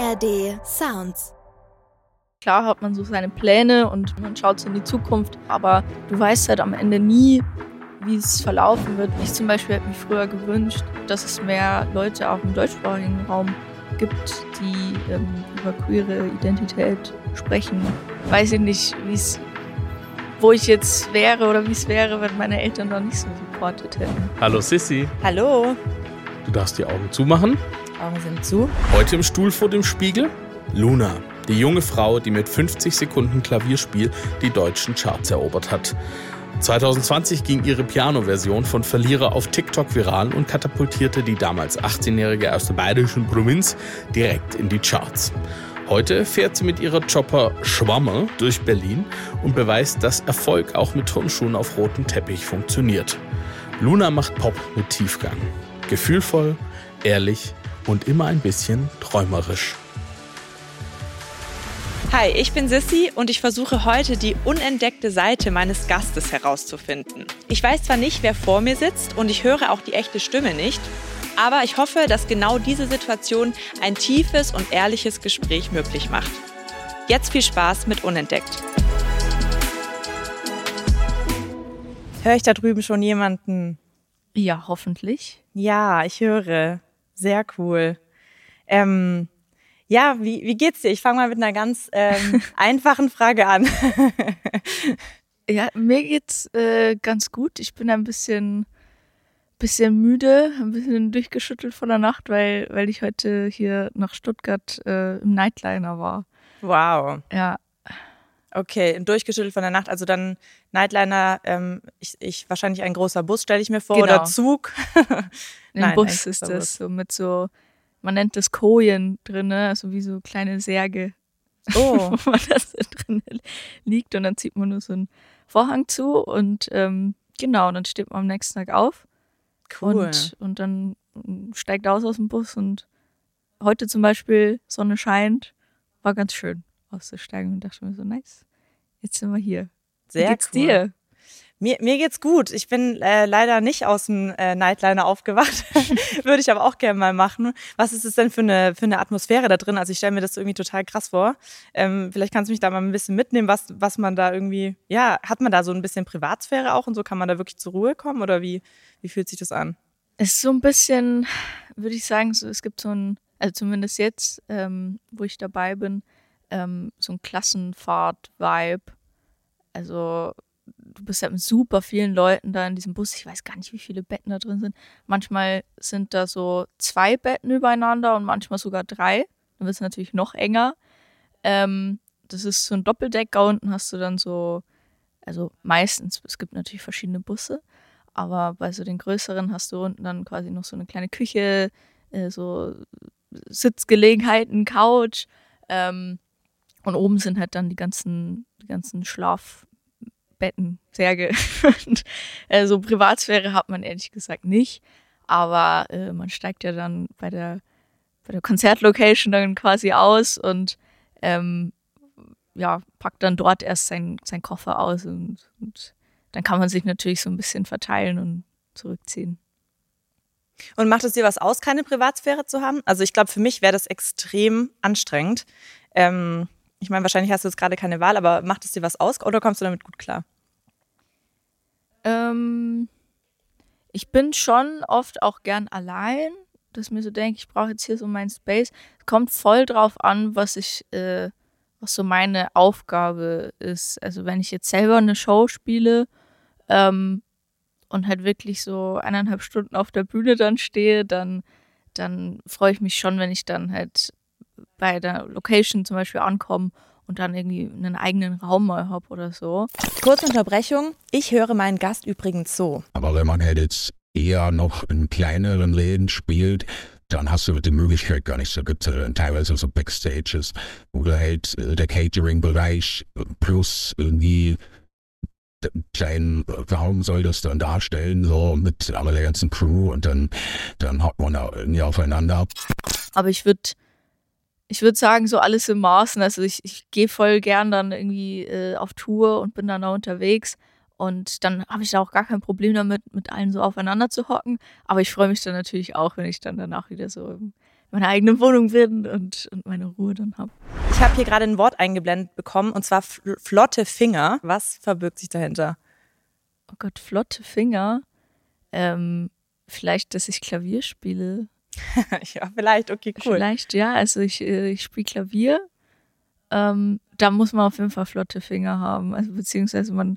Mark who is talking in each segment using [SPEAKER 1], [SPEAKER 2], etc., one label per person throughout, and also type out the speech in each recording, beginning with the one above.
[SPEAKER 1] ARD Sounds.
[SPEAKER 2] Klar hat man so seine Pläne und man schaut so in die Zukunft, aber du weißt halt am Ende nie, wie es verlaufen wird. Ich zum Beispiel hätte mich früher gewünscht, dass es mehr Leute auch im deutschsprachigen Raum gibt, die über queere Identität sprechen. Weiß ich nicht, wo ich jetzt wäre oder wie es wäre, wenn meine Eltern da nicht so supportet hätten.
[SPEAKER 3] Hallo Sissi.
[SPEAKER 4] Hallo.
[SPEAKER 3] Du darfst die Augen zumachen.
[SPEAKER 4] Augen sind zu.
[SPEAKER 3] Heute im Stuhl vor dem Spiegel Luna, die junge Frau, die mit 50 Sekunden Klavierspiel die deutschen Charts erobert hat. 2020 ging ihre Piano-Version von Verlierer auf TikTok viral und katapultierte die damals 18-Jährige aus der bayerischen Provinz direkt in die Charts. Heute fährt sie mit ihrer Chopper Schwammer durch Berlin und beweist, dass Erfolg auch mit Turnschuhen auf rotem Teppich funktioniert. Luna macht Pop mit Tiefgang. Gefühlvoll, ehrlich und immer ein bisschen träumerisch.
[SPEAKER 4] Hi, ich bin Sissi und ich versuche heute die unentdeckte Seite meines Gastes herauszufinden. Ich weiß zwar nicht, wer vor mir sitzt und ich höre auch die echte Stimme nicht, aber ich hoffe, dass genau diese Situation ein tiefes und ehrliches Gespräch möglich macht. Jetzt viel Spaß mit Unentdeckt. Höre ich da drüben schon jemanden?
[SPEAKER 2] Ja, hoffentlich.
[SPEAKER 4] Ja, ich höre. Sehr cool. Ja, wie geht's dir? Ich fange mal mit einer ganz einfachen Frage an.
[SPEAKER 2] Ja, mir geht's ganz gut. Ich bin ein bisschen müde, ein bisschen durchgeschüttelt von der Nacht, weil ich heute hier nach Stuttgart im Nightliner war.
[SPEAKER 4] Wow.
[SPEAKER 2] Ja.
[SPEAKER 4] Okay, durchgeschüttelt von der Nacht. Also dann Nightliner, ich wahrscheinlich ein großer Bus, stelle ich mir vor,
[SPEAKER 2] genau.
[SPEAKER 4] Oder Zug.
[SPEAKER 2] Ein Bus ist das, so mit so, man nennt das Kojen drin, also wie so kleine Särge.
[SPEAKER 4] Oh.
[SPEAKER 2] Wo man das drin liegt und dann zieht man nur so einen Vorhang zu und genau, dann steht man am nächsten Tag auf.
[SPEAKER 4] Cool.
[SPEAKER 2] Und dann steigt aus dem Bus und heute zum Beispiel, Sonne scheint, war ganz schön auszusteigen und dachte mir so, nice, jetzt sind wir hier.
[SPEAKER 4] Sehr
[SPEAKER 2] Wie geht's
[SPEAKER 4] cool.
[SPEAKER 2] dir?
[SPEAKER 4] Mir geht's gut. Ich bin leider nicht aus dem Nightliner aufgewacht. Würde ich aber auch gerne mal machen. Was ist es denn für eine Atmosphäre da drin? Also ich stelle mir das irgendwie total krass vor. Vielleicht kannst du mich da mal ein bisschen mitnehmen, was man da irgendwie, ja, hat man da so ein bisschen Privatsphäre auch und so? Kann man da wirklich zur Ruhe kommen oder wie fühlt sich das an?
[SPEAKER 2] Es ist so ein bisschen, würde ich sagen, so, es gibt so ein, also zumindest jetzt, wo ich dabei bin, so ein Klassenfahrt-Vibe. Also du bist halt mit super vielen Leuten da in diesem Bus. Ich weiß gar nicht, wie viele Betten da drin sind. Manchmal sind da so 2 Betten übereinander und manchmal sogar 3. Dann wird es natürlich noch enger. Das ist so ein Doppeldecker. Unten hast du dann so, also meistens, es gibt natürlich verschiedene Busse, aber bei so den größeren hast du unten dann quasi noch so eine kleine Küche, so Sitzgelegenheiten, Couch. Und oben sind halt dann die ganzen Schlafbetten, Särge. Und so Privatsphäre hat man ehrlich gesagt nicht. Aber man steigt ja dann bei der Konzertlocation dann quasi aus und ja, packt dann dort erst seinen Koffer aus und dann kann man sich natürlich so ein bisschen verteilen und zurückziehen.
[SPEAKER 4] Und macht es dir was aus, keine Privatsphäre zu haben? Also ich glaube, für mich wäre das extrem anstrengend. Ich meine, wahrscheinlich hast du jetzt gerade keine Wahl, aber macht es dir was aus oder kommst du damit gut klar?
[SPEAKER 2] Ich bin schon oft auch gern allein, dass ich mir so denke, ich brauche jetzt hier so meinen Space. Es kommt voll drauf an, was so meine Aufgabe ist. Also wenn ich jetzt selber eine Show spiele und halt wirklich so 1,5 Stunden auf der Bühne dann stehe, dann freue ich mich schon, wenn ich dann halt bei der Location zum Beispiel ankomme und dann irgendwie einen eigenen Raum mal habe oder so.
[SPEAKER 4] Kurze Unterbrechung. Ich höre meinen Gast übrigens so.
[SPEAKER 5] Aber wenn man halt jetzt eher noch in kleineren Läden spielt, dann hast du die Möglichkeit gar nicht so. Gibt es teilweise so Backstages, wo du halt der Catering-Bereich plus irgendwie einen kleinen Raum soll das dann darstellen, so mit der ganzen Crew und dann haut man da irgendwie aufeinander.
[SPEAKER 2] Aber ich würde sagen, so alles im Maßen. Also ich gehe voll gern dann irgendwie auf Tour und bin dann da unterwegs. Und dann habe ich da auch gar kein Problem damit, mit allen so aufeinander zu hocken. Aber ich freue mich dann natürlich auch, wenn ich dann danach wieder so meine eigene Wohnung bin und meine Ruhe dann habe.
[SPEAKER 4] Ich habe hier gerade ein Wort eingeblendet bekommen, und zwar flotte Finger. Was verbirgt sich dahinter?
[SPEAKER 2] Oh Gott, flotte Finger. Vielleicht, dass ich Klavier spiele.
[SPEAKER 4] Ja, vielleicht, okay, cool.
[SPEAKER 2] Vielleicht, ja, also ich spiele Klavier. Da muss man auf jeden Fall flotte Finger haben. Also beziehungsweise man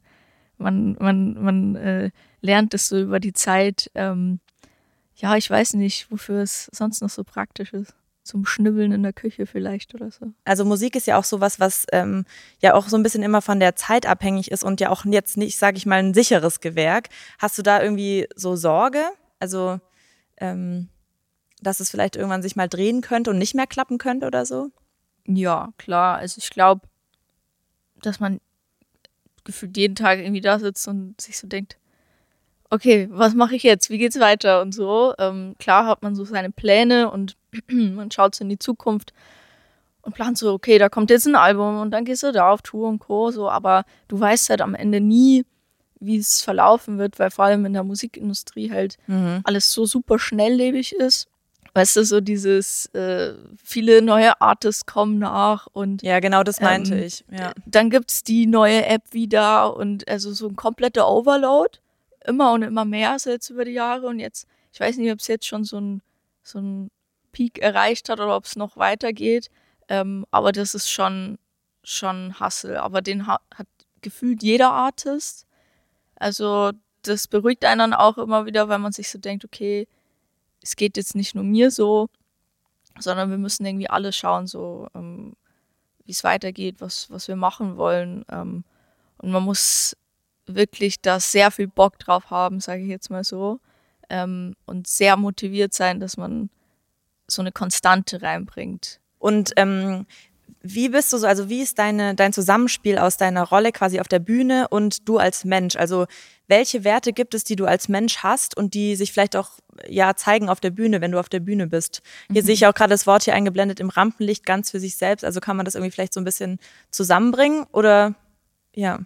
[SPEAKER 2] lernt das so über die Zeit. Ja, ich weiß nicht, wofür es sonst noch so praktisch ist. Zum Schnibbeln in der Küche vielleicht oder so.
[SPEAKER 4] Also Musik ist ja auch sowas, was ja auch so ein bisschen immer von der Zeit abhängig ist und ja auch jetzt nicht, sage ich mal, ein sicheres Gewerk. Hast du da irgendwie so Sorge? Also, dass es vielleicht irgendwann sich mal drehen könnte und nicht mehr klappen könnte oder so?
[SPEAKER 2] Ja, klar. Also ich glaube, dass man gefühlt jeden Tag irgendwie da sitzt und sich so denkt, okay, was mache ich jetzt? Wie geht's weiter? Und so. Klar hat man so seine Pläne und man schaut so in die Zukunft und plant so, okay, da kommt jetzt ein Album und dann gehst du da auf Tour und Co. So, aber du weißt halt am Ende nie, wie es verlaufen wird, weil vor allem in der Musikindustrie halt alles so super schnelllebig ist. Weißt du, so dieses viele neue Artists kommen nach und
[SPEAKER 4] ja, genau das meinte ich. Ja.
[SPEAKER 2] Dann gibt's die neue App wieder und also so ein kompletter Overload. Immer und immer mehr so jetzt über die Jahre und jetzt, ich weiß nicht, ob es jetzt schon so ein Peak erreicht hat oder ob es noch weitergeht, aber das ist schon Hustle, aber den hat gefühlt jeder Artist, also das beruhigt einen dann auch immer wieder, weil man sich so denkt, okay, es geht jetzt nicht nur mir so, sondern wir müssen irgendwie alle schauen, so wie es weitergeht, was wir machen wollen, und man muss wirklich da sehr viel Bock drauf haben, sage ich jetzt mal so, und sehr motiviert sein, dass man so eine Konstante reinbringt.
[SPEAKER 4] Und wie bist du so, also wie ist dein Zusammenspiel aus deiner Rolle quasi auf der Bühne und du als Mensch? Also welche Werte gibt es, die du als Mensch hast und die sich vielleicht auch ja zeigen auf der Bühne, wenn du auf der Bühne bist? Hier sehe ich auch gerade das Wort hier eingeblendet, im Rampenlicht, ganz für sich selbst. Also kann man das irgendwie vielleicht so ein bisschen zusammenbringen oder ja?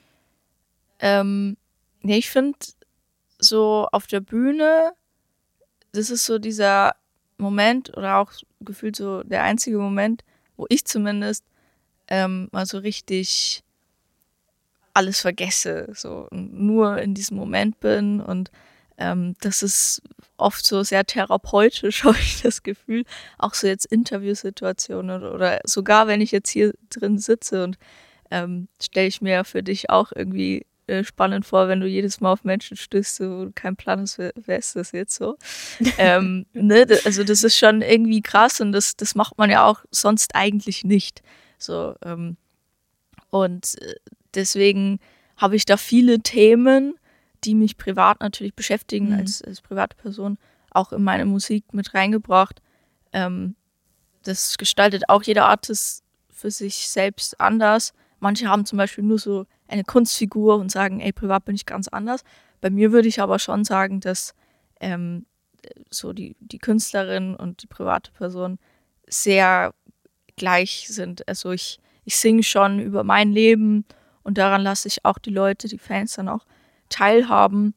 [SPEAKER 2] Nee, ich finde so auf der Bühne, das ist so dieser Moment oder auch gefühlt so der einzige Moment, wo ich zumindest mal so richtig alles vergesse, so und nur in diesem Moment bin und das ist oft so sehr therapeutisch, habe ich das Gefühl, auch so jetzt Interviewsituationen oder sogar wenn ich jetzt hier drin sitze und stelle ich mir für dich auch irgendwie spannend vor, wenn du jedes Mal auf Menschen stößt, wo du keinen Plan hast, wer ist das jetzt so. Ne? Also das ist schon irgendwie krass und das macht man ja auch sonst eigentlich nicht. So, und deswegen habe ich da viele Themen, die mich privat natürlich beschäftigen, als private Person, auch in meine Musik mit reingebracht. Das gestaltet auch jeder Artist für sich selbst anders. Manche haben zum Beispiel nur so eine Kunstfigur und sagen, ey, privat bin ich ganz anders. Bei mir würde ich aber schon sagen, dass so die Künstlerin und die private Person sehr gleich sind. Also ich singe schon über mein Leben und daran lasse ich auch die Leute, die Fans dann auch teilhaben,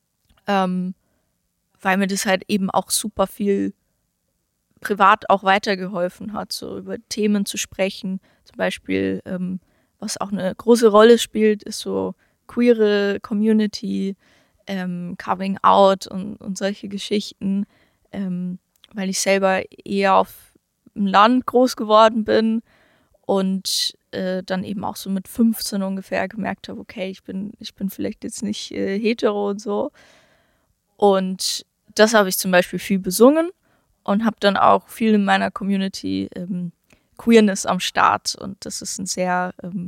[SPEAKER 2] weil mir das halt eben auch super viel privat auch weitergeholfen hat, so über Themen zu sprechen. Zum Beispiel, was auch eine große Rolle spielt, ist so queere Community, Coming Out und solche Geschichten, weil ich selber eher auf dem Land groß geworden bin und dann eben auch so mit 15 ungefähr gemerkt habe, okay, ich bin vielleicht jetzt nicht hetero und so. Und das habe ich zum Beispiel viel besungen und habe dann auch viel in meiner Community Queerness am Start. Und das ist ein sehr,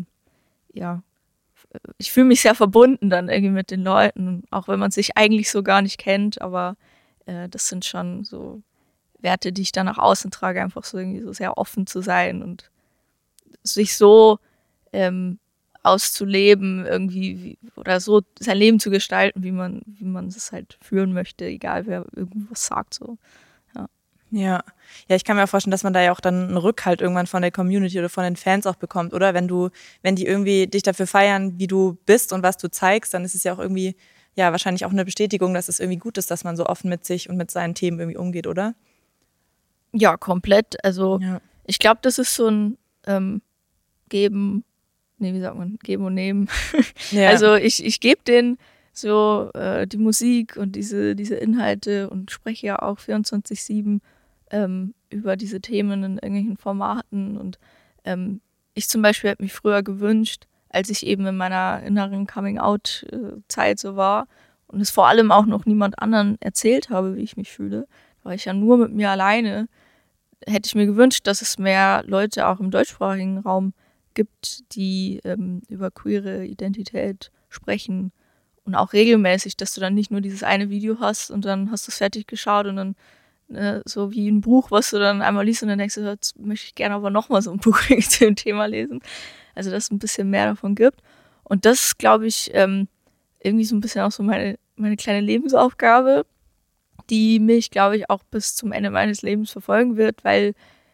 [SPEAKER 2] ich fühle mich sehr verbunden dann irgendwie mit den Leuten, auch wenn man sich eigentlich so gar nicht kennt, aber das sind schon so Werte, die ich dann nach außen trage, einfach so irgendwie so sehr offen zu sein und sich so auszuleben irgendwie oder so sein Leben zu gestalten, wie man es halt führen möchte, egal wer irgendwas sagt so.
[SPEAKER 4] Ja, ich kann mir auch vorstellen, dass man da ja auch dann einen Rückhalt irgendwann von der Community oder von den Fans auch bekommt, oder? Wenn die irgendwie dich dafür feiern, wie du bist und was du zeigst, dann ist es ja auch irgendwie, ja, wahrscheinlich auch eine Bestätigung, dass es irgendwie gut ist, dass man so offen mit sich und mit seinen Themen irgendwie umgeht, oder?
[SPEAKER 2] Ja, komplett. Also
[SPEAKER 4] Ja.
[SPEAKER 2] ich glaube, das ist so ein Geben, wie sagt man, Geben und Nehmen.
[SPEAKER 4] Ja.
[SPEAKER 2] Also ich gebe denen so die Musik und diese Inhalte und spreche ja auch 24/7 über diese Themen in irgendwelchen Formaten. Und ich zum Beispiel hätte mich früher gewünscht, als ich eben in meiner inneren Coming-out-Zeit so war und es vor allem auch noch niemand anderen erzählt habe, wie ich mich fühle, war ich ja nur mit mir alleine, hätte ich mir gewünscht, dass es mehr Leute auch im deutschsprachigen Raum gibt, die über queere Identität sprechen und auch regelmäßig, dass du dann nicht nur dieses eine Video hast und dann hast du es fertig geschaut und dann so wie ein Buch, was du dann einmal liest und dann denkst du, jetzt möchte ich gerne aber nochmal so ein Buch zu dem Thema lesen. Also, dass es ein bisschen mehr davon gibt. Und das ist, glaube ich, irgendwie so ein bisschen auch so meine kleine Lebensaufgabe, die mich, glaube ich, auch bis zum Ende meines Lebens verfolgen wird, weil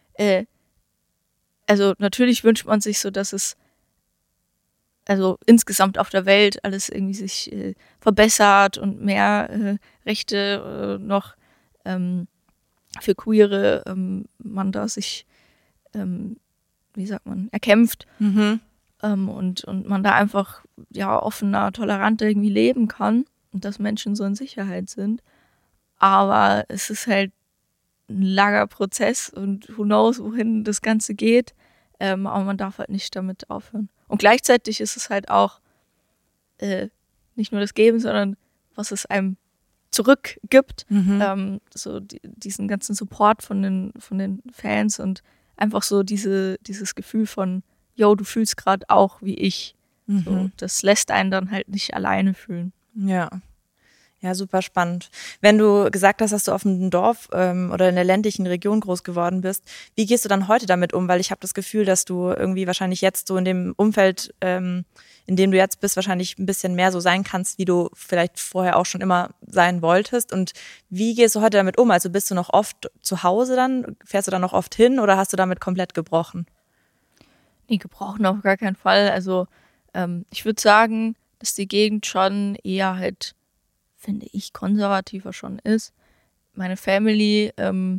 [SPEAKER 2] also natürlich wünscht man sich so, dass es also insgesamt auf der Welt alles irgendwie sich verbessert und mehr Rechte noch für Queere man da sich, wie sagt man, erkämpft und man da einfach ja offener, toleranter irgendwie leben kann und dass Menschen so in Sicherheit sind. Aber es ist halt ein langer Prozess und who knows, wohin das Ganze geht. Aber man darf halt nicht damit aufhören. Und gleichzeitig ist es halt auch nicht nur das Geben, sondern was es einem zurückgibt. So diesen ganzen Support von den Fans und einfach so dieses Gefühl von, yo, du fühlst gerade auch wie ich. So, das lässt einen dann halt nicht alleine fühlen.
[SPEAKER 4] Ja. Ja, super spannend. Wenn du gesagt hast, dass du auf dem Dorf oder in der ländlichen Region groß geworden bist, wie gehst du dann heute damit um? Weil ich habe das Gefühl, dass du irgendwie wahrscheinlich jetzt so in dem Umfeld, in dem du jetzt bist, wahrscheinlich ein bisschen mehr so sein kannst, wie du vielleicht vorher auch schon immer sein wolltest. Und wie gehst du heute damit um? Also bist du noch oft zu Hause dann? Fährst du dann noch oft hin oder hast du damit komplett gebrochen?
[SPEAKER 2] Nee, gebrochen auf gar keinen Fall. Also ich würde sagen, dass die Gegend schon eher halt, finde ich, konservativer schon ist. Meine Family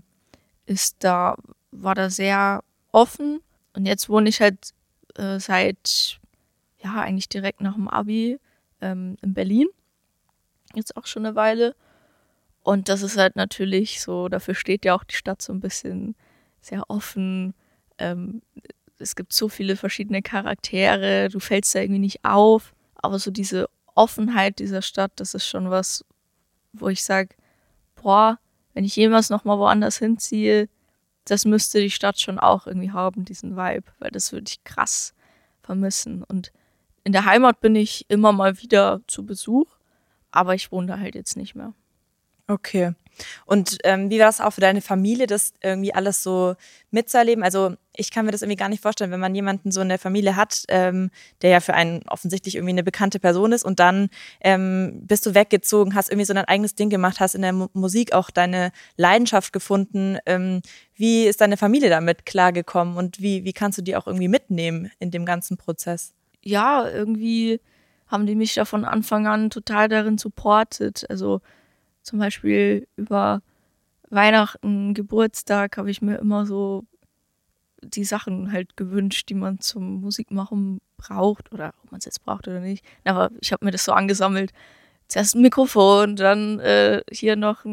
[SPEAKER 2] war da sehr offen und jetzt wohne ich halt seit, ja, eigentlich direkt nach dem Abi in Berlin. Jetzt auch schon eine Weile. Und das ist halt natürlich so, dafür steht ja auch die Stadt so ein bisschen sehr offen. Es gibt so viele verschiedene Charaktere, du fällst da irgendwie nicht auf. Aber so diese Offenheit dieser Stadt, das ist schon was, wo ich sage, boah, wenn ich jemals nochmal woanders hinziehe, das müsste die Stadt schon auch irgendwie haben, diesen Vibe, weil das würde ich krass vermissen. Und in der Heimat bin ich immer mal wieder zu Besuch, aber ich wohne da halt jetzt nicht mehr.
[SPEAKER 4] Okay. Und wie war das auch für deine Familie, das irgendwie alles so mitzuerleben? Also ich kann mir das irgendwie gar nicht vorstellen, wenn man jemanden so in der Familie hat, der ja für einen offensichtlich irgendwie eine bekannte Person ist und dann bist du weggezogen, hast irgendwie so dein eigenes Ding gemacht, hast in der Musik auch deine Leidenschaft gefunden. Wie ist deine Familie damit klargekommen und wie kannst du die auch irgendwie mitnehmen in dem ganzen Prozess?
[SPEAKER 2] Ja, irgendwie haben die mich da von Anfang an total darin supportet. Also zum Beispiel über Weihnachten, Geburtstag habe ich mir immer so die Sachen halt gewünscht, die man zum Musikmachen braucht oder ob man es jetzt braucht oder nicht. Aber ich habe mir das so angesammelt. Zuerst ein Mikrofon, dann hier noch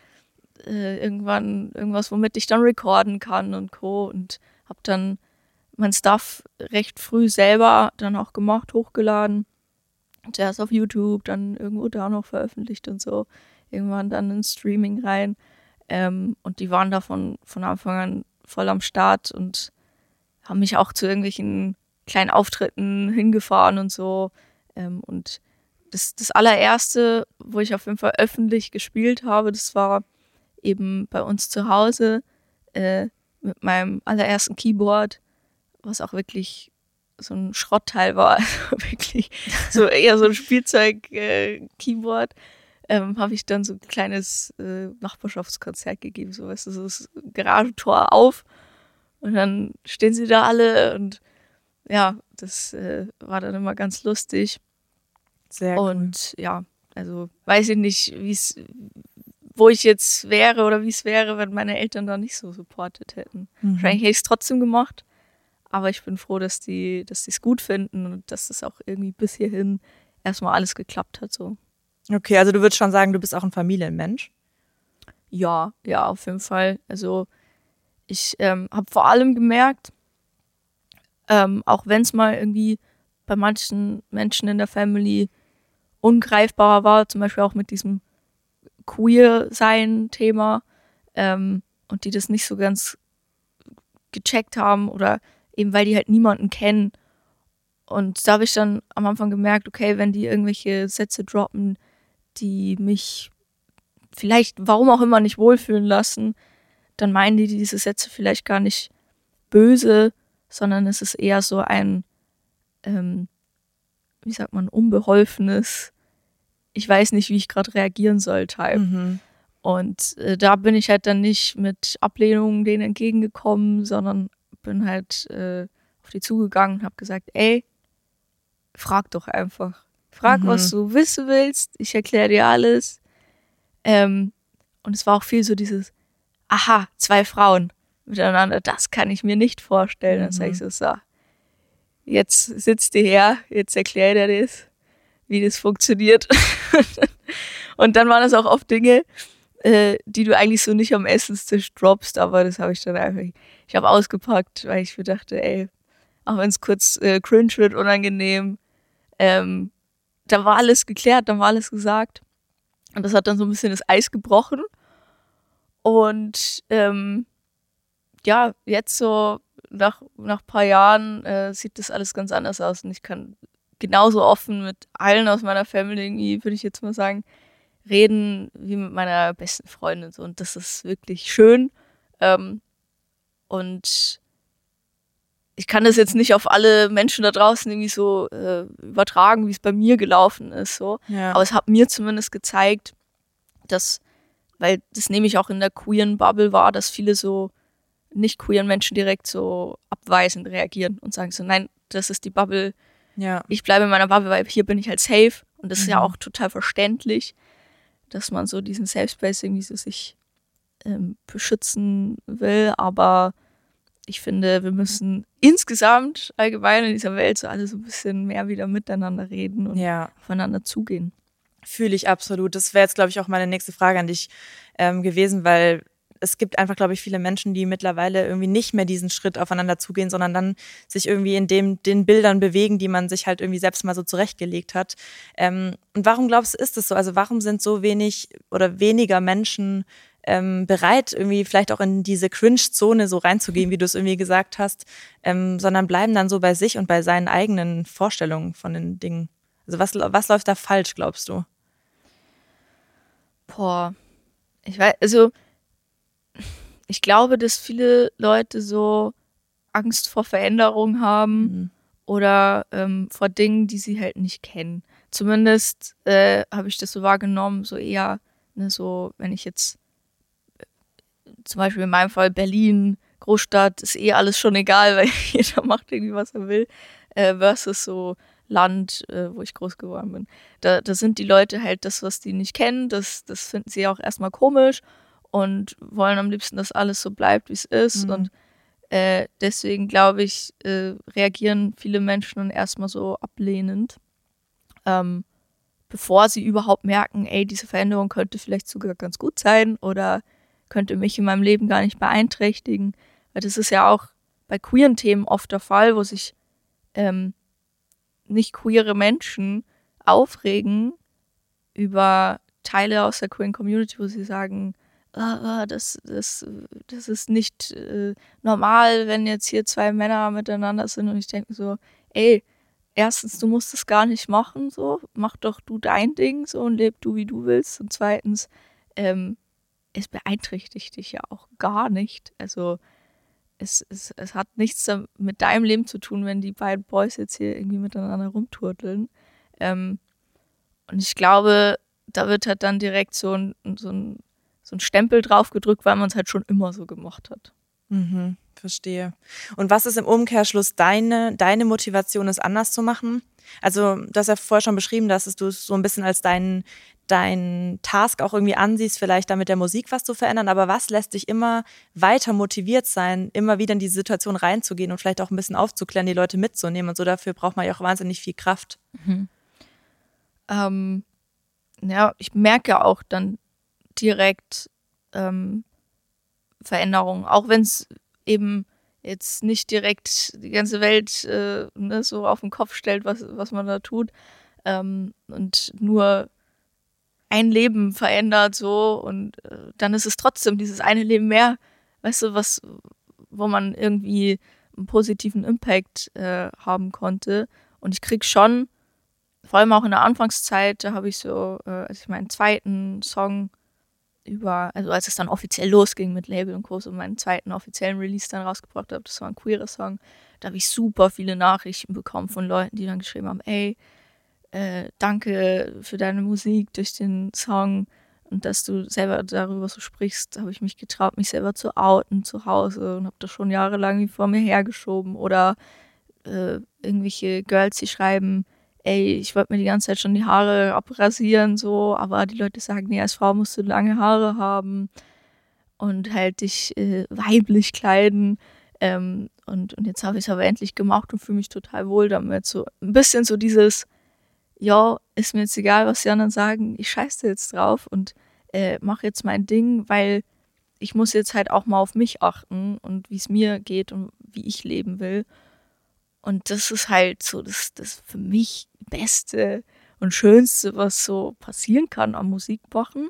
[SPEAKER 2] irgendwann irgendwas, womit ich dann recorden kann und Co. Und habe dann mein Stuff recht früh selber dann auch gemacht, hochgeladen. Zuerst auf YouTube, dann irgendwo da noch veröffentlicht und so. Irgendwann dann ins Streaming rein. Und die waren da von Anfang an voll am Start und haben mich auch zu irgendwelchen kleinen Auftritten hingefahren und so. Und das allererste, wo ich auf jeden Fall öffentlich gespielt habe, das war eben bei uns zu Hause mit meinem allerersten Keyboard, was auch wirklich so ein Schrottteil war, also wirklich so eher so ein Spielzeug-Keyboard. Habe ich dann so ein kleines Nachbarschaftskonzert gegeben, so weißt du, so das Garagentor auf und dann stehen sie da alle und ja, das war dann immer ganz lustig.
[SPEAKER 4] Sehr cool.
[SPEAKER 2] Und ja, also weiß ich nicht, wo ich jetzt wäre oder wie es wäre, wenn meine Eltern da nicht so supportet hätten. Wahrscheinlich hätte ich es trotzdem gemacht, aber ich bin froh, dass die es gut finden und dass das auch irgendwie bis hierhin erstmal alles geklappt hat. So.
[SPEAKER 4] Okay, also du würdest schon sagen, du bist auch ein Familienmensch?
[SPEAKER 2] Ja, auf jeden Fall. Also ich habe vor allem gemerkt, auch wenn es mal irgendwie bei manchen Menschen in der Family ungreifbarer war, zum Beispiel auch mit diesem Queer-Sein-Thema und die das nicht so ganz gecheckt haben oder eben weil die halt niemanden kennen. Und da habe ich dann am Anfang gemerkt, okay, wenn die irgendwelche Sätze droppen, die mich vielleicht, warum auch immer, nicht wohlfühlen lassen, dann meinen die diese Sätze vielleicht gar nicht böse, sondern es ist eher so ein, wie sagt man, unbeholfenes, ich weiß nicht, wie ich gerade reagieren soll, Type. Und da bin ich halt dann nicht mit Ablehnung denen entgegengekommen, sondern bin halt auf die zugegangen und habe gesagt, ey, frag doch einfach. Frag, was du wissen willst. Ich erkläre dir alles. Und es war auch viel so dieses, aha, 2 Frauen miteinander, das kann ich mir nicht vorstellen. Dann sage ich so, jetzt sitzt ihr her, jetzt erklärt er das, wie das funktioniert. Und dann waren das auch oft Dinge, die du eigentlich so nicht am Essenstisch droppst, aber das habe ich dann einfach, ich habe ausgepackt, weil ich mir dachte, ey, auch wenn es kurz cringe wird, unangenehm, da war alles geklärt, dann war alles gesagt. Und das hat dann so ein bisschen das Eis gebrochen. Und jetzt so nach ein paar Jahren sieht das alles ganz anders aus. Und ich kann genauso offen mit allen aus meiner Family irgendwie, würde ich jetzt mal sagen, reden wie mit meiner besten Freundin. So. Und das ist wirklich schön. Und ich kann das jetzt nicht auf alle Menschen da draußen irgendwie so übertragen, wie es bei mir gelaufen ist. So.
[SPEAKER 4] Ja.
[SPEAKER 2] Aber es hat mir zumindest gezeigt, dass, weil das nehme ich auch in der queeren Bubble wahr, dass viele so nicht queeren Menschen direkt so abweisend reagieren und sagen so, nein, das ist die Bubble, ich bleibe in meiner Bubble, weil hier bin ich halt safe. Und das ist ja auch total verständlich, dass man so diesen Safe Space irgendwie so sich beschützen will, aber ich finde, wir müssen insgesamt allgemein in dieser Welt so alle so ein bisschen mehr wieder miteinander reden und aufeinander zugehen.
[SPEAKER 4] Fühle ich absolut. Das wäre jetzt, glaube ich, auch meine nächste Frage an dich gewesen, weil es gibt einfach, glaube ich, viele Menschen, die mittlerweile irgendwie nicht mehr diesen Schritt aufeinander zugehen, sondern dann sich irgendwie in den Bildern bewegen, die man sich halt irgendwie selbst mal so zurechtgelegt hat. Und warum glaubst du, ist das so? Also warum sind so wenig oder weniger Menschen bereit, irgendwie vielleicht auch in diese Cringe-Zone so reinzugehen, wie du es irgendwie gesagt hast, sondern bleiben dann so bei sich und bei seinen eigenen Vorstellungen von den Dingen? Also was läuft da falsch, glaubst du?
[SPEAKER 2] Ich weiß, also ich glaube, dass viele Leute so Angst vor Veränderung haben oder vor Dingen, die sie halt nicht kennen. Zumindest habe ich das so wahrgenommen, so eher, ne, so wenn ich jetzt zum Beispiel in meinem Fall Berlin, Großstadt, ist alles schon egal, weil jeder macht irgendwie, was er will, versus so Land, wo ich groß geworden bin. Da sind die Leute halt das, was die nicht kennen, das finden sie auch erstmal komisch und wollen am liebsten, dass alles so bleibt, wie es ist. Und deswegen, glaube ich, reagieren viele Menschen dann erstmal so ablehnend, bevor sie überhaupt merken, ey, diese Veränderung könnte vielleicht sogar ganz gut sein oder könnte mich in meinem Leben gar nicht beeinträchtigen. Weil das ist ja auch bei queeren Themen oft der Fall, wo sich nicht queere Menschen aufregen über Teile aus der queeren Community, wo sie sagen, das ist nicht normal, wenn jetzt hier 2 Männer miteinander sind. Und ich denke so, ey, erstens, du musst es gar nicht machen, so, mach doch du dein Ding so und leb du, wie du willst. Und zweitens, es beeinträchtigt dich ja auch gar nicht. Also es hat nichts mit deinem Leben zu tun, wenn die beiden Boys jetzt hier irgendwie miteinander rumturteln. Und ich glaube, da wird halt dann direkt so ein Stempel drauf gedrückt, weil man es halt schon immer so gemacht hat.
[SPEAKER 4] Verstehe. Und was ist im Umkehrschluss deine Motivation, es anders zu machen? Also du hast ja vorher schon beschrieben, dass du es so ein bisschen als deinen deinen Task auch irgendwie ansiehst, vielleicht da mit der Musik was zu verändern, aber was lässt dich immer weiter motiviert sein, immer wieder in diese Situation reinzugehen und vielleicht auch ein bisschen aufzuklären, die Leute mitzunehmen und so, dafür braucht man ja auch wahnsinnig viel Kraft.
[SPEAKER 2] Ja, ich merke auch dann direkt Veränderungen, auch wenn es eben jetzt nicht direkt die ganze Welt so auf den Kopf stellt, was man da tut, und nur ein Leben verändert so und dann ist es trotzdem dieses eine Leben mehr, weißt du, wo man irgendwie einen positiven Impact haben konnte. Und ich krieg schon, vor allem auch in der Anfangszeit, da habe ich so, als ich meinen zweiten Song also als es dann offiziell losging mit Label und Co. und meinen zweiten offiziellen Release dann rausgebracht habe, das war ein queerer Song, da habe ich super viele Nachrichten bekommen von Leuten, die dann geschrieben haben, ey, danke für deine Musik durch den Song und dass du selber darüber so sprichst, habe ich mich getraut, mich selber zu outen zu Hause und habe das schon jahrelang wie vor mir hergeschoben. Oder irgendwelche Girls, die schreiben, ey, ich wollte mir die ganze Zeit schon die Haare abrasieren, so, aber die Leute sagen, nee, als Frau musst du lange Haare haben und halt dich weiblich kleiden. Und jetzt habe ich es aber endlich gemacht und fühle mich total wohl damit. So ein bisschen so dieses, ja, ist mir jetzt egal, was die anderen sagen, ich scheiße jetzt drauf und mache jetzt mein Ding, weil ich muss jetzt halt auch mal auf mich achten und wie es mir geht und wie ich leben will. Und das ist halt so das für mich Beste und Schönste, was so passieren kann am Musikmachen.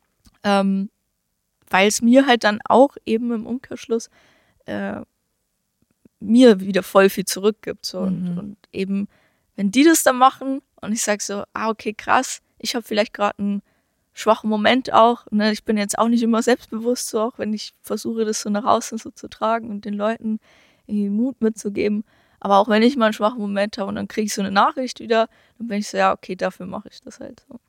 [SPEAKER 2] Weil es mir halt dann auch eben im Umkehrschluss mir wieder voll viel zurückgibt. So. Und eben, wenn die das dann machen und ich sage so, okay, krass, ich habe vielleicht gerade einen schwachen Moment auch. Ne? Ich bin jetzt auch nicht immer selbstbewusst, so auch wenn ich versuche, das so nach außen so zu tragen und den Leuten irgendwie Mut mitzugeben. Aber auch wenn ich mal einen schwachen Moment habe und dann kriege ich so eine Nachricht wieder, dann bin ich so, ja, okay, dafür mache ich das halt so.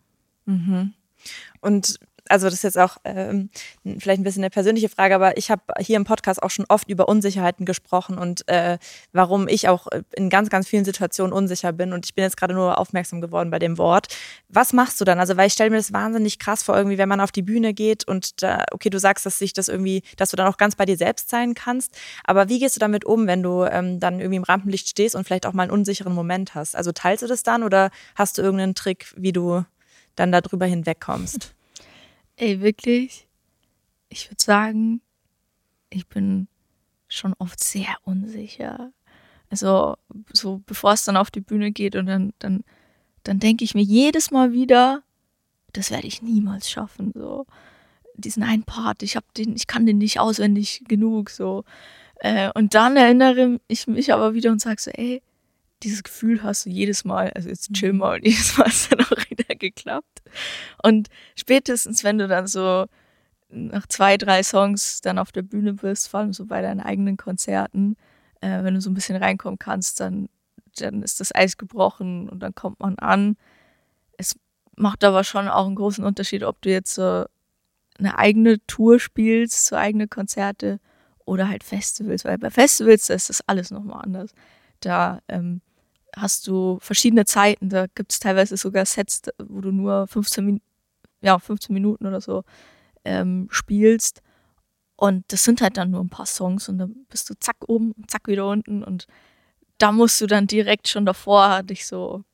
[SPEAKER 4] Und also das ist jetzt auch vielleicht ein bisschen eine persönliche Frage, aber ich habe hier im Podcast auch schon oft über Unsicherheiten gesprochen und warum ich auch in ganz, ganz vielen Situationen unsicher bin und ich bin jetzt gerade nur aufmerksam geworden bei dem Wort. Was machst du dann? Also weil ich stelle mir das wahnsinnig krass vor, irgendwie, wenn man auf die Bühne geht und da, okay, du sagst, dass du dann auch ganz bei dir selbst sein kannst, aber wie gehst du damit um, wenn du dann irgendwie im Rampenlicht stehst und vielleicht auch mal einen unsicheren Moment hast? Also teilst du das dann oder hast du irgendeinen Trick, wie du dann darüber hinwegkommst?
[SPEAKER 2] Ey, wirklich, ich würde sagen, ich bin schon oft sehr unsicher. Also so bevor es dann auf die Bühne geht und dann denke ich mir jedes Mal wieder, das werde ich niemals schaffen. So diesen einen Part, ich kann den nicht auswendig genug. So. Und dann erinnere ich mich aber wieder und sage so, ey, dieses Gefühl hast du jedes Mal, also jetzt chill mal, und jedes Mal ist dann auch wieder geklappt. Und spätestens, wenn du dann so nach 2, 3 Songs dann auf der Bühne bist, vor allem so bei deinen eigenen Konzerten, wenn du so ein bisschen reinkommen kannst, dann ist das Eis gebrochen und dann kommt man an. Es macht aber schon auch einen großen Unterschied, ob du jetzt so eine eigene Tour spielst, so eigene Konzerte oder halt Festivals, weil bei Festivals, da ist das alles nochmal anders. Da hast du verschiedene Zeiten, da gibt es teilweise sogar Sets, wo du nur 15 Minuten oder so spielst und das sind halt dann nur ein paar Songs und dann bist du zack oben und zack wieder unten und da musst du dann direkt schon davor dich so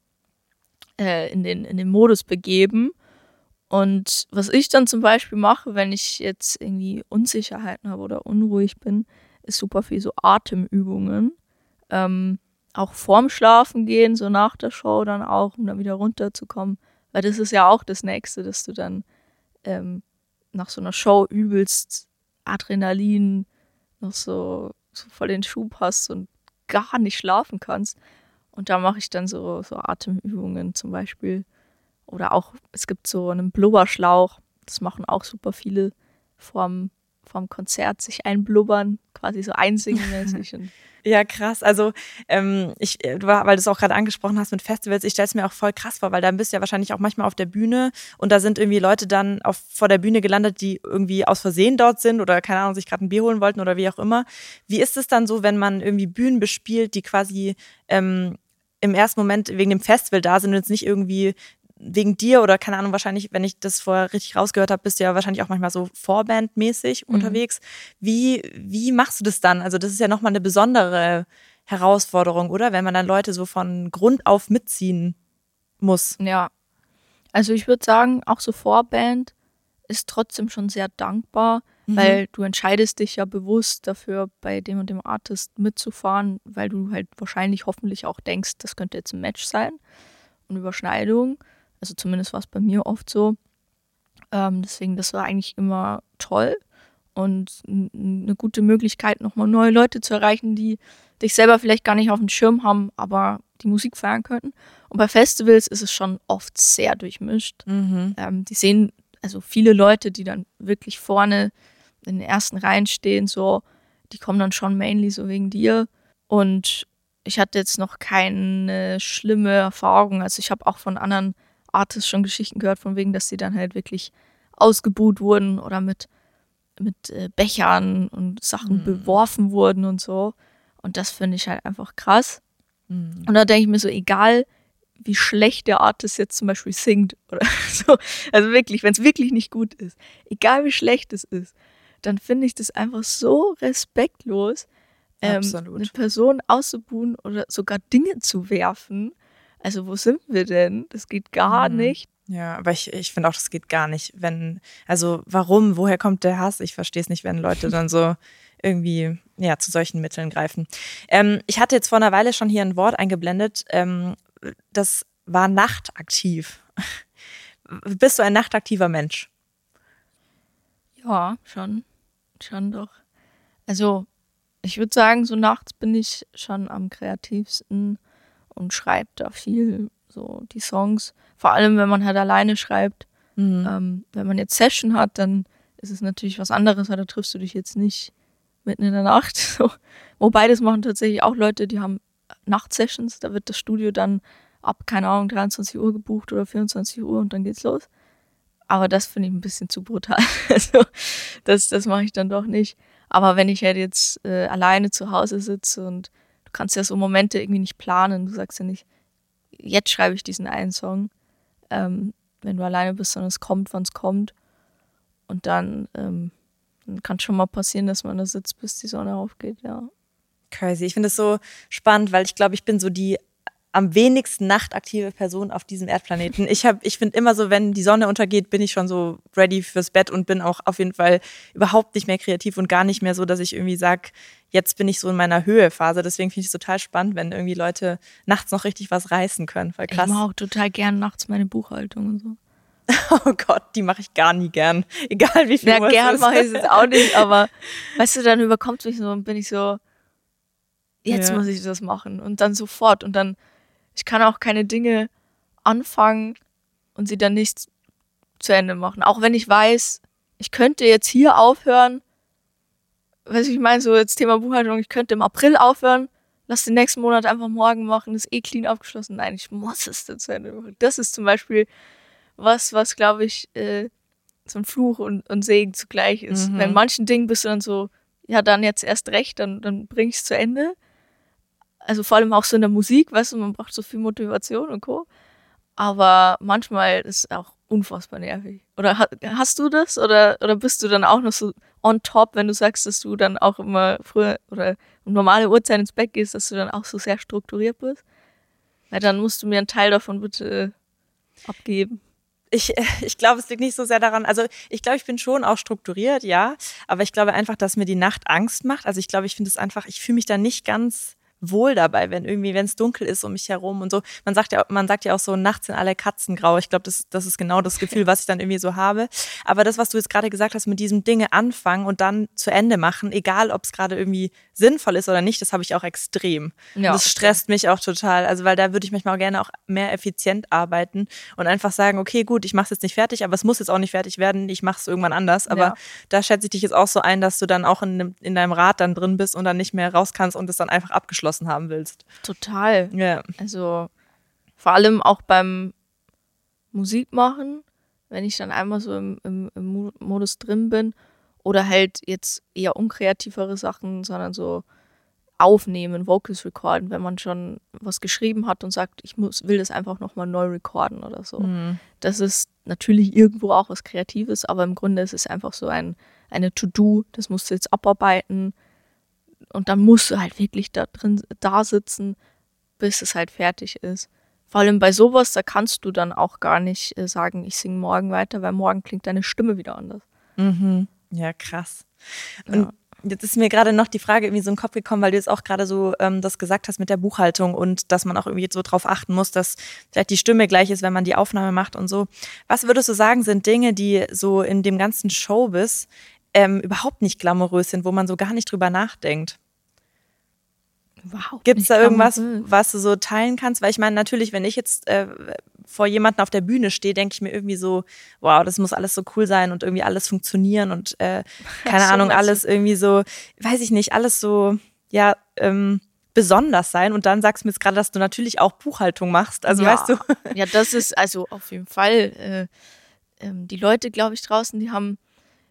[SPEAKER 2] in den Modus begeben. Und was ich dann zum Beispiel mache, wenn ich jetzt irgendwie Unsicherheiten habe oder unruhig bin, ist super viel so Atemübungen. Auch vorm Schlafen gehen, so nach der Show dann auch, um dann wieder runterzukommen. Weil das ist ja auch das Nächste, dass du dann nach so einer Show übelst Adrenalin noch so voll den Schub hast und gar nicht schlafen kannst. Und da mache ich dann so Atemübungen zum Beispiel. Oder auch, es gibt so einen Blubberschlauch, das machen auch super viele vorm Konzert, sich einblubbern, quasi so einsingen-mäßig.
[SPEAKER 4] Ja, krass. Also weil du es auch gerade angesprochen hast mit Festivals, ich stelle es mir auch voll krass vor, weil da bist du ja wahrscheinlich auch manchmal auf der Bühne und da sind irgendwie Leute dann vor der Bühne gelandet, die irgendwie aus Versehen dort sind oder keine Ahnung, sich gerade ein Bier holen wollten oder wie auch immer. Wie ist es dann so, wenn man irgendwie Bühnen bespielt, die quasi im ersten Moment wegen dem Festival da sind und jetzt nicht irgendwie wegen dir oder keine Ahnung, wahrscheinlich, wenn ich das vorher richtig rausgehört habe, bist du ja wahrscheinlich auch manchmal so vorbandmäßig unterwegs. Wie machst du das dann? Also das ist ja nochmal eine besondere Herausforderung, oder? Wenn man dann Leute so von Grund auf mitziehen muss.
[SPEAKER 2] Ja, also ich würde sagen, auch so Vorband ist trotzdem schon sehr dankbar, weil du entscheidest dich ja bewusst dafür, bei dem und dem Artist mitzufahren, weil du halt wahrscheinlich hoffentlich auch denkst, das könnte jetzt ein Match sein und Überschneidung. Also zumindest war es bei mir oft so. Deswegen, das war eigentlich immer toll und eine gute Möglichkeit, nochmal neue Leute zu erreichen, die dich selber vielleicht gar nicht auf dem Schirm haben, aber die Musik feiern könnten. Und bei Festivals ist es schon oft sehr durchmischt. Die sehen, also viele Leute, die dann wirklich vorne in den ersten Reihen stehen, so, die kommen dann schon mainly so wegen dir. Und ich hatte jetzt noch keine schlimme Erfahrung. Also ich habe auch von anderen Artists schon Geschichten gehört, von wegen, dass sie dann halt wirklich ausgebuht wurden oder mit Bechern und Sachen beworfen wurden und so. Und das finde ich halt einfach krass. Und da denke ich mir so, egal wie schlecht der Artist jetzt zum Beispiel singt oder so, also wirklich, wenn es wirklich nicht gut ist, egal wie schlecht es ist, dann finde ich das einfach so respektlos, eine Person auszubuhen oder sogar Dinge zu werfen. Also wo sind wir denn? Das geht gar nicht.
[SPEAKER 4] Ja, aber ich finde auch, das geht gar nicht. Also warum, woher kommt der Hass? Ich verstehe es nicht, wenn Leute dann so irgendwie zu solchen Mitteln greifen. Ich hatte jetzt vor einer Weile schon hier ein Wort eingeblendet, das war nachtaktiv. Bist du ein nachtaktiver Mensch?
[SPEAKER 2] Ja, schon doch. Also ich würde sagen, so nachts bin ich schon am kreativsten und schreibe da viel, so die Songs. Vor allem, wenn man halt alleine schreibt. Wenn man jetzt Session hat, dann ist es natürlich was anderes, weil da triffst du dich jetzt nicht mitten in der Nacht. So. Wobei, das machen tatsächlich auch Leute, die haben Nachtsessions. Da wird das Studio dann ab, keine Ahnung, 23 Uhr gebucht oder 24 Uhr und dann geht's los. Aber das finde ich ein bisschen zu brutal. Also das mache ich dann doch nicht. Aber wenn ich halt jetzt alleine zu Hause sitze und du kannst ja so Momente irgendwie nicht planen, du sagst ja nicht, jetzt schreibe ich diesen einen Song, wenn du alleine bist, sondern es kommt, wann es kommt. Und dann kann schon mal passieren, dass man da sitzt, bis die Sonne aufgeht, ja.
[SPEAKER 4] Crazy. Ich finde es so spannend, weil ich glaube, ich bin so die am wenigsten nachtaktive Person auf diesem Erdplaneten. Ich finde immer so, wenn die Sonne untergeht, bin ich schon so ready fürs Bett und bin auch auf jeden Fall überhaupt nicht mehr kreativ und gar nicht mehr so, dass ich irgendwie sage, jetzt bin ich so in meiner Höhephase. Deswegen finde ich es total spannend, wenn irgendwie Leute nachts noch richtig was reißen können. Voll krass.
[SPEAKER 2] Ich mache auch total gern nachts meine Buchhaltung und so.
[SPEAKER 4] Oh Gott, die mache ich gar nie gern. Egal wie viel Uhr es ist.
[SPEAKER 2] Ja, gern mache ich es jetzt auch nicht, aber weißt du, dann überkommt mich so und bin ich so, jetzt muss ich das machen und dann sofort und dann, ich kann auch keine Dinge anfangen und sie dann nicht zu Ende machen. Auch wenn ich weiß, ich könnte jetzt hier aufhören, weißt du, ich meine, so jetzt Thema Buchhaltung, ich könnte im April aufhören, lass den nächsten Monat einfach morgen machen, ist clean abgeschlossen. Nein, ich muss es dann zu Ende machen. Das ist zum Beispiel was glaube ich, so ein Fluch und Segen zugleich ist. Bei manchen Dingen bist du dann so, ja, dann jetzt erst recht, dann bring ich es zu Ende. Also vor allem auch so in der Musik, weißt du, man braucht so viel Motivation und Co. Aber manchmal ist es auch unfassbar nervig. Oder hast du das? Oder bist du dann auch noch so on top, wenn du sagst, dass du dann auch immer früher oder um normale Uhrzeit ins Bett gehst, dass du dann auch so sehr strukturiert bist? Weil dann musst du mir einen Teil davon bitte abgeben.
[SPEAKER 4] Ich glaube, es liegt nicht so sehr daran, also ich glaube, ich bin schon auch strukturiert, ja, aber ich glaube einfach, dass mir die Nacht Angst macht. Also ich glaube, ich finde es einfach, ich fühle mich da nicht ganz wohl dabei, wenn es dunkel ist um mich herum und so. Man sagt ja auch so, nachts sind alle Katzen grau. Ich glaube, das ist genau das Gefühl, was ich dann irgendwie so habe. Aber das, was du jetzt gerade gesagt hast, mit diesem Dinge anfangen und dann zu Ende machen, egal ob es gerade irgendwie sinnvoll ist oder nicht, das habe ich auch extrem. Ja, das stresst mich auch total. Also weil da würde ich manchmal auch gerne auch mehr effizient arbeiten und einfach sagen, okay, gut, ich mache es jetzt nicht fertig, aber es muss jetzt auch nicht fertig werden, ich mache es irgendwann anders. Aber da schätze ich dich jetzt auch so ein, dass du dann auch in deinem Rad dann drin bist und dann nicht mehr raus kannst und es dann einfach abgeschlossen haben willst.
[SPEAKER 2] Total.
[SPEAKER 4] Ja.
[SPEAKER 2] Also vor allem auch beim Musikmachen, wenn ich dann einmal so im Modus drin bin oder halt jetzt eher unkreativere Sachen, sondern so aufnehmen, Vocals recorden, wenn man schon was geschrieben hat und sagt, will das einfach nochmal neu recorden oder so. Das ist natürlich irgendwo auch was Kreatives, aber im Grunde ist es einfach so eine To-Do, das musst du jetzt abarbeiten und dann musst du halt wirklich da sitzen, bis es halt fertig ist. Vor allem bei sowas, da kannst du dann auch gar nicht sagen, ich singe morgen weiter, weil morgen klingt deine Stimme wieder anders.
[SPEAKER 4] Ja, krass. Und jetzt ist mir gerade noch die Frage irgendwie so in den Kopf gekommen, weil du jetzt auch gerade so das gesagt hast mit der Buchhaltung und dass man auch irgendwie so drauf achten muss, dass vielleicht die Stimme gleich ist, wenn man die Aufnahme macht und so. Was würdest du sagen, sind Dinge, die so in dem ganzen Showbiz überhaupt nicht glamourös sind, wo man so gar nicht drüber nachdenkt? Gibt es da irgendwas, was du so teilen kannst? Weil ich meine, natürlich, wenn ich jetzt vor jemandem auf der Bühne stehe, denke ich mir irgendwie so, wow, das muss alles so cool sein und irgendwie alles funktionieren und keine Ahnung, alles irgendwie so, weiß ich nicht, alles so, ja, besonders sein. Und dann sagst du mir jetzt gerade, dass du natürlich auch Buchhaltung machst. Also weißt du.
[SPEAKER 2] Ja, das ist also auf jeden Fall, die Leute, glaube ich, draußen, die haben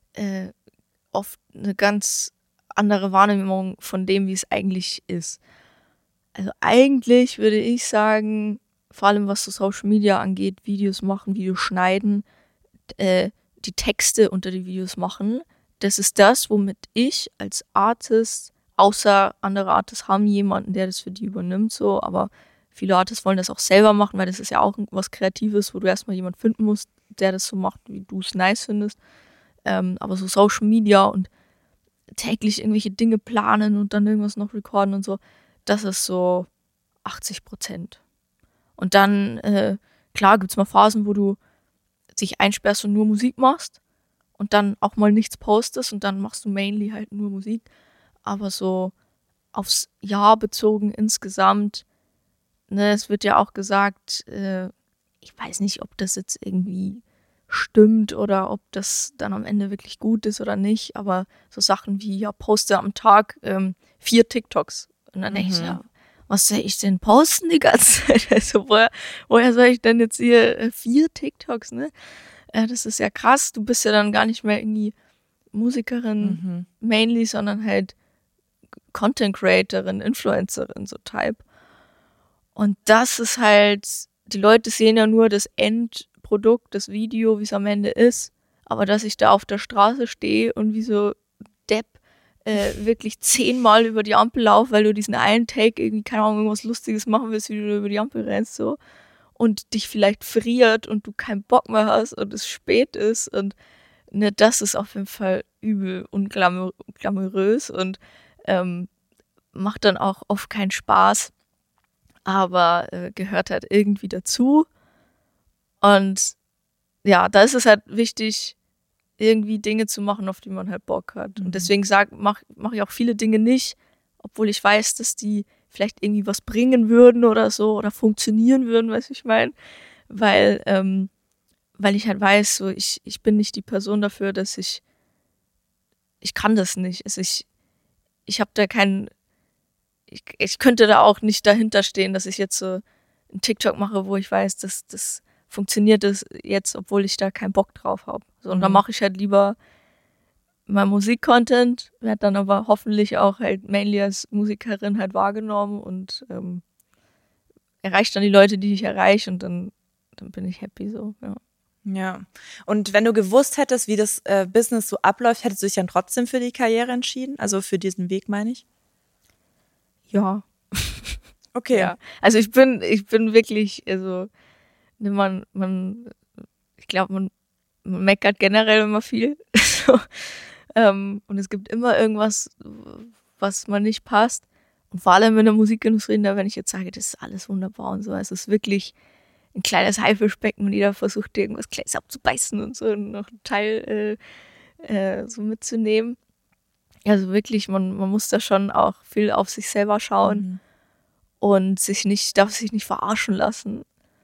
[SPEAKER 2] oft eine ganz andere Wahrnehmung von dem, wie es eigentlich ist. Also eigentlich würde ich sagen, vor allem was so Social Media angeht, Videos machen, Videos schneiden, die Texte unter die Videos machen, das ist das, womit ich als Artist, außer andere Artists haben jemanden, der das für die übernimmt, so, aber viele Artists wollen das auch selber machen, weil das ist ja auch was Kreatives, wo du erstmal jemanden finden musst, der das so macht, wie du es nice findest. Aber so Social Media und täglich irgendwelche Dinge planen und dann irgendwas noch recorden und so, das ist so 80%. Und dann, klar, gibt es mal Phasen, wo du dich einsperrst und nur Musik machst und dann auch mal nichts postest und dann machst du mainly halt nur Musik. Aber so aufs Jahr bezogen insgesamt, ne, es wird ja auch gesagt, ich weiß nicht, ob das jetzt irgendwie stimmt oder ob das dann am Ende wirklich gut ist oder nicht, aber so Sachen wie, ja, poste am Tag 4 TikToks. Und dann denke ich, ja, was soll ich denn posten die ganze Zeit? Also woher soll ich denn jetzt hier 4 TikToks, ne? Das ist ja krass, du bist ja dann gar nicht mehr irgendwie Musikerin mainly, sondern halt Content Creatorin, Influencerin, so Type. Und das ist halt, die Leute sehen ja nur das Endprodukt, das Video, wie es am Ende ist, aber dass ich da auf der Straße stehe und wie so Depp wirklich 10-mal über die Ampel laufe, weil du diesen einen Take irgendwie, keine Ahnung, irgendwas Lustiges machen willst, wie du über die Ampel rennst, so, und dich vielleicht friert und du keinen Bock mehr hast und es spät ist und ne, das ist auf jeden Fall übel und glamourös und macht dann auch oft keinen Spaß, aber gehört halt irgendwie dazu. Und ja, da ist es halt wichtig, irgendwie Dinge zu machen, auf die man halt Bock hat. Und deswegen mach ich auch viele Dinge nicht, obwohl ich weiß, dass die vielleicht irgendwie was bringen würden oder so oder funktionieren würden, weißt du, ich meine. Weil ich halt weiß, so ich bin nicht die Person dafür, dass ich kann das nicht. Also ich habe da keinen, ich könnte da auch nicht dahinter stehen, dass ich jetzt so einen TikTok mache, wo ich weiß, dass das funktioniert es jetzt, obwohl ich da keinen Bock drauf habe. So, und dann mache ich halt lieber mein Musik-Content, werde dann aber hoffentlich auch halt mainly als Musikerin halt wahrgenommen und erreiche dann die Leute, die ich erreiche und dann bin ich happy so, ja.
[SPEAKER 4] Ja, und wenn du gewusst hättest, wie das Business so abläuft, hättest du dich dann trotzdem für die Karriere entschieden? Also für diesen Weg, meine ich?
[SPEAKER 2] Ja.
[SPEAKER 4] Okay.
[SPEAKER 2] Ja. Also ich bin wirklich, also ich glaube, man meckert generell immer viel. So. Und es gibt immer irgendwas, was man nicht passt. Und vor allem in der Musikindustrie, wenn ich jetzt sage, das ist alles wunderbar und so, es ist wirklich ein kleines Haifischbecken und jeder versucht, irgendwas Kleines abzubeißen und so und noch einen Teil so mitzunehmen. Also wirklich, man muss da schon auch viel auf sich selber schauen und darf sich nicht verarschen lassen.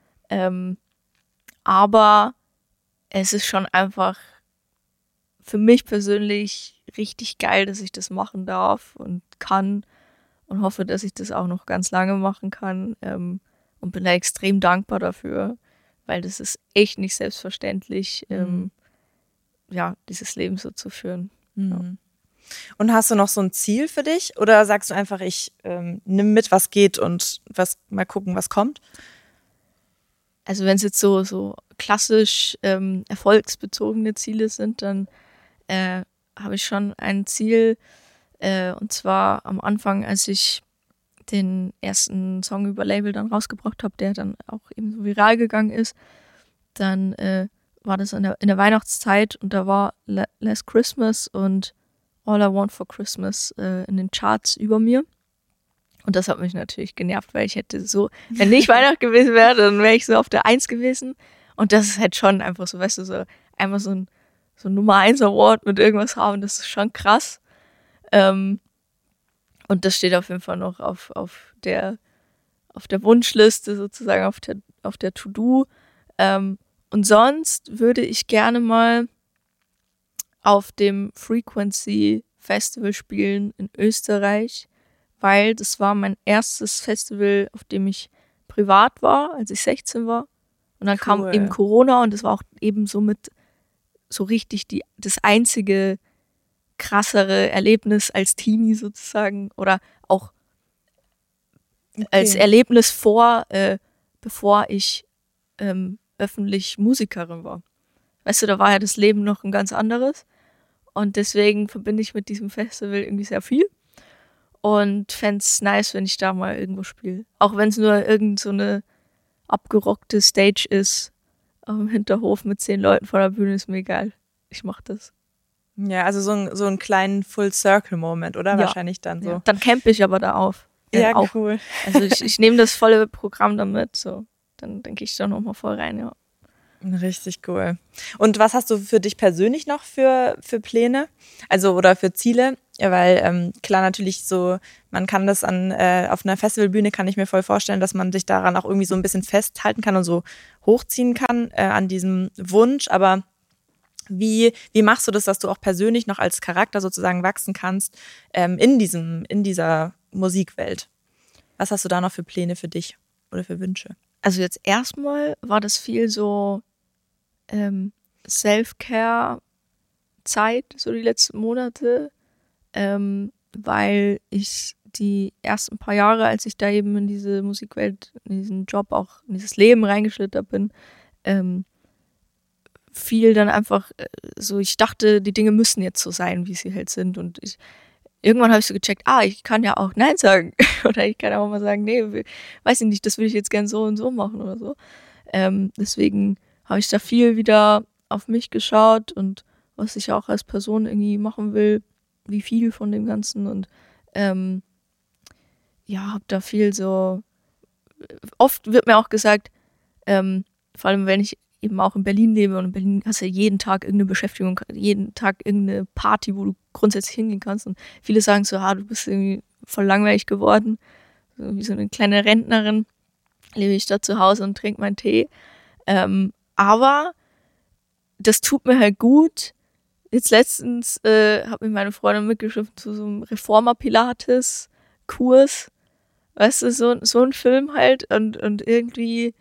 [SPEAKER 2] Aber es ist schon einfach für mich persönlich richtig geil, dass ich das machen darf und kann und hoffe, dass ich das auch noch ganz lange machen kann und bin da extrem dankbar dafür, weil das ist echt nicht selbstverständlich, ja, dieses Leben so zu führen. Ja.
[SPEAKER 4] Und hast du noch so ein Ziel für dich? Oder sagst du einfach, ich nimm mit, was geht und mal gucken, was kommt?
[SPEAKER 2] Also wenn es jetzt so klassisch erfolgsbezogene Ziele sind, dann habe ich schon ein Ziel. Und zwar am Anfang, als ich den ersten Song über Label dann rausgebracht habe, der dann auch eben so viral gegangen ist, dann war das in der Weihnachtszeit und da war Last Christmas und All I Want for Christmas in den Charts über mir. Und das hat mich natürlich genervt, weil ich hätte so, wenn nicht Weihnachten gewesen wäre, dann wäre ich so auf der 1 gewesen. Und das ist halt schon einfach so, weißt du, so einmal so ein Nummer 1 Award mit irgendwas haben, das ist schon krass. Und das steht auf jeden Fall noch auf der Wunschliste sozusagen, auf der To-Do. Und sonst würde ich gerne mal auf dem Frequency Festival spielen in Österreich, weil das war mein erstes Festival, auf dem ich privat war, als ich 16 war. Und dann kam eben Corona und das war auch eben somit so richtig das einzige krassere Erlebnis als Teenie sozusagen oder auch als Erlebnis bevor ich öffentlich Musikerin war. Weißt du, da war ja das Leben noch ein ganz anderes und deswegen verbinde ich mit diesem Festival irgendwie sehr viel und fände es nice, wenn ich da mal irgendwo spiele. Auch wenn es nur irgend so eine abgerockte Stage ist am Hinterhof mit 10 Leuten vor der Bühne, ist mir egal. Ich mach das.
[SPEAKER 4] Ja, also so einen kleinen Full-Circle-Moment, oder? Ja. Wahrscheinlich dann so.
[SPEAKER 2] Ja. Dann campe ich aber da auf.
[SPEAKER 4] Ja,
[SPEAKER 2] auch.
[SPEAKER 4] Cool.
[SPEAKER 2] Also ich nehme das volle Programm damit, so. Dann denke ich da nochmal voll rein, ja.
[SPEAKER 4] Richtig cool. Und was hast du für dich persönlich noch für Pläne? Also, oder für Ziele? Ja, weil klar natürlich so, man kann das auf einer Festivalbühne, kann ich mir voll vorstellen, dass man sich daran auch irgendwie so ein bisschen festhalten kann und so hochziehen kann an diesem Wunsch. Aber wie machst du das, dass du auch persönlich noch als Charakter sozusagen wachsen kannst in dieser Musikwelt? Was hast du da noch für Pläne für dich oder für Wünsche?
[SPEAKER 2] Also jetzt erstmal war das viel so Self-Care-Zeit, so die letzten Monate, weil ich die ersten paar Jahre, als ich da eben in diese Musikwelt, in diesen Job, auch in dieses Leben reingeschlittert bin, viel dann einfach so, ich dachte, die Dinge müssen jetzt so sein, wie sie halt sind und irgendwann habe ich so gecheckt, ich kann ja auch Nein sagen oder ich kann auch mal sagen, nee, weiß ich nicht, das will ich jetzt gern so und so machen oder so. Deswegen habe ich da viel wieder auf mich geschaut und was ich auch als Person irgendwie machen will, wie viel von dem Ganzen und habe da viel so, oft wird mir auch gesagt, vor allem wenn ich eben auch in Berlin lebe und in Berlin hast du ja jeden Tag irgendeine Beschäftigung, jeden Tag irgendeine Party, wo du grundsätzlich hingehen kannst und viele sagen so, du bist irgendwie voll langweilig geworden, so wie so eine kleine Rentnerin, lebe ich da zu Hause und trinke meinen Tee, aber das tut mir halt gut. Jetzt letztens hat mir meine Freundin mitgeschrieben zu so einem Reformer-Pilates-Kurs, weißt du, so ein Film halt und irgendwie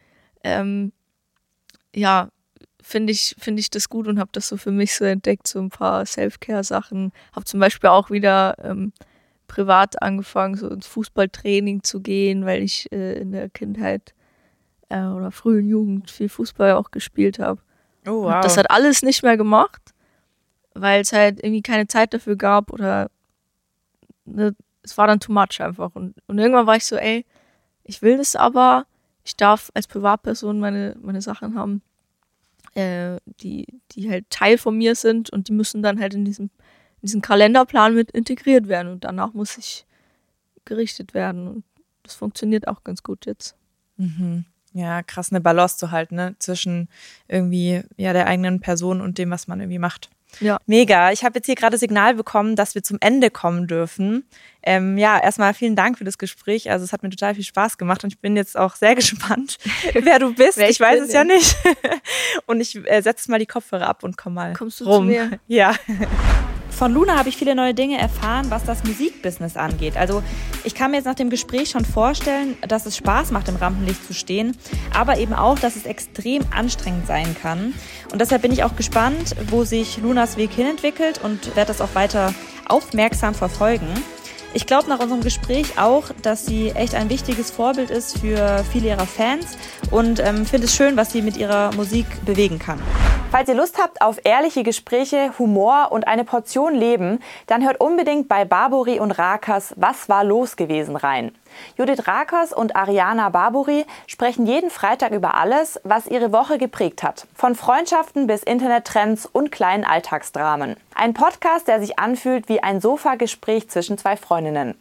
[SPEAKER 2] finde ich das gut und habe das so für mich so entdeckt, so ein paar Self-Care-Sachen. Habe zum Beispiel auch wieder privat angefangen, so ins Fußballtraining zu gehen, weil ich in der Kindheit oder frühen Jugend viel Fußball auch gespielt habe.
[SPEAKER 4] Oh, wow.
[SPEAKER 2] Und das hat alles nicht mehr gemacht, weil es halt irgendwie keine Zeit dafür gab oder es war dann too much einfach. Und irgendwann war ich so, ich will das aber, ich darf als Privatperson meine Sachen haben, die halt Teil von mir sind und die müssen dann halt in diesen Kalenderplan mit integriert werden und danach muss ich gerichtet werden und das funktioniert auch ganz gut jetzt.
[SPEAKER 4] Mhm. Ja, krass, eine Balance zu halten, ne? Zwischen irgendwie der eigenen Person und dem, was man irgendwie macht.
[SPEAKER 2] Ja.
[SPEAKER 4] Mega. Ich habe jetzt hier gerade Signal bekommen, dass wir zum Ende kommen dürfen. Erstmal vielen Dank für das Gespräch. Also es hat mir total viel Spaß gemacht und ich bin jetzt auch sehr gespannt, wer du bist. Ich weiß es ja nicht. Und ich setze mal die Kopfhörer ab und komm mal
[SPEAKER 2] Kommst du
[SPEAKER 4] rum.
[SPEAKER 2] zu mir?
[SPEAKER 4] Ja. Von Luna habe ich viele neue Dinge erfahren, was das Musikbusiness angeht. Also ich kann mir jetzt nach dem Gespräch schon vorstellen, dass es Spaß macht, im Rampenlicht zu stehen, aber eben auch, dass es extrem anstrengend sein kann. Und deshalb bin ich auch gespannt, wo sich Lunas Weg hinentwickelt und werde das auch weiter aufmerksam verfolgen. Ich glaube nach unserem Gespräch auch, dass sie echt ein wichtiges Vorbild ist für viele ihrer Fans und finde es schön, was sie mit ihrer Musik bewegen kann. Falls ihr Lust habt auf ehrliche Gespräche, Humor und eine Portion Leben, dann hört unbedingt bei Barbouri und Rakers Was war los gewesen rein. Judith Rakers und Ariana Barbouri sprechen jeden Freitag über alles, was ihre Woche geprägt hat. Von Freundschaften bis Internettrends und kleinen Alltagsdramen. Ein Podcast, der sich anfühlt wie ein Sofagespräch zwischen zwei Freundinnen.